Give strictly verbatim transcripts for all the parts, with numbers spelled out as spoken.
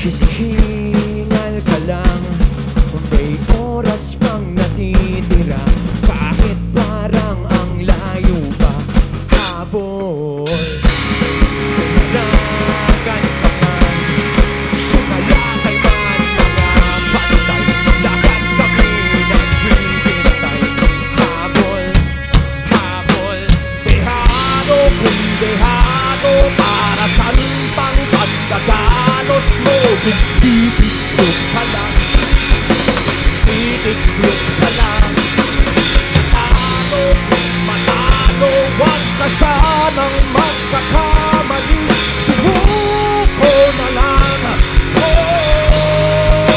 Hinihingal ka lang, may oras pang natitira, kahit parang ang layo pa. Habol, nanagan ka man, sumalakay man mga pantay, lahat kami naghihintay. Habol, habol, dehado kung dehado, para saan pang pagkagalos mo? Titiklop ka lang, titiklop ka lang. Talo kung matalo, huwag ka sanang magkakamali. Subuko na lang. Oh,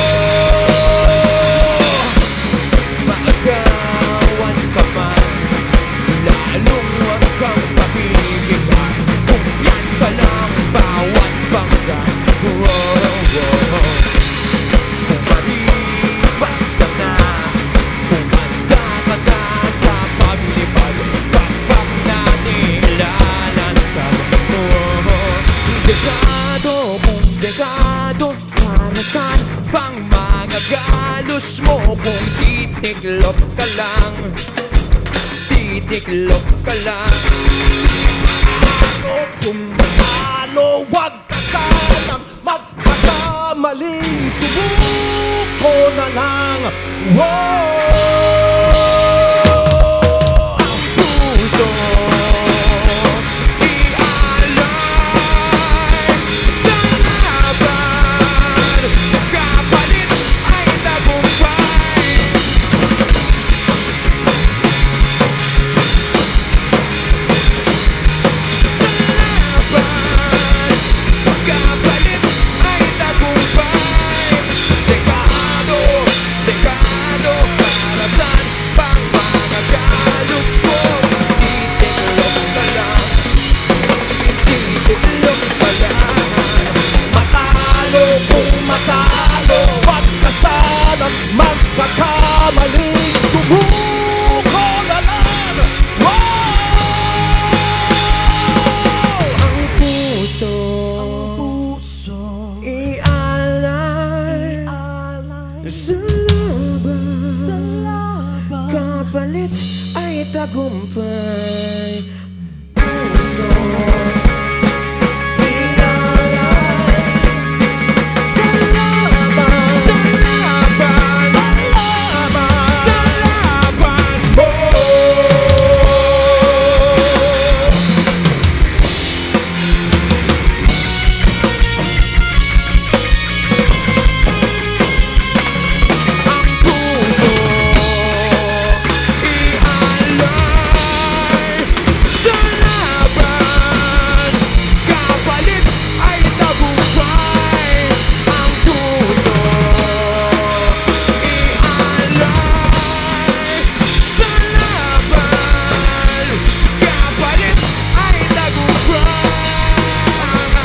maagawan ka man, lalong huwag kang pabibigan. Kumpiyansa lang bawat bangga. Oh, oh, oh. Kung maribas ka na, kumanda ka na sa paglipad, bakbak natin ilalantad. Oh, oh. Dekado mong dekado, para saan pang mga galos mo? Kung titiklop ka lang, titiklop ka lang. Ano kung manalo, wag ka sanang magkakamaling. Subuko na lang. Wow! Ang puso ialay sa laban, kapalit ay tagumpay. Kapalit ay tagumpay. Dekado, dekado, para saan pang mga galos mo? Titiklop ka lang, titiklop ka lang. Matalo kung matalo, wag ka sanang magkakamaling. Subuko na lang. Wow! Ang puso, ialay sa laban, kapalit ay tagumpay. Puso ialay sa laban, sa laban, sa laban, sa laban mo. Ang puso ialay sa laban, kapalit ay tagumpay. Ang puso ialay sa laban, kapalit ay tagumpay.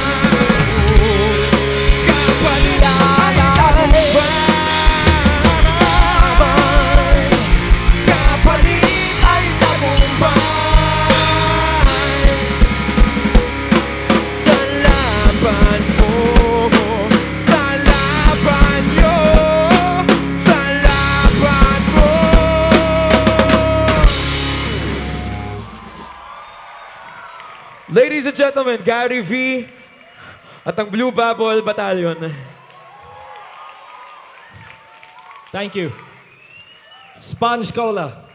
Kapalit ay tagumpay. Kapalit ay tagumpay. Sa laban mo, sa laban nyo, sa laban mo. Ladies and gentlemen, Gary V at ang Blue Bubble Battalion. Thank you. Sponge Cola.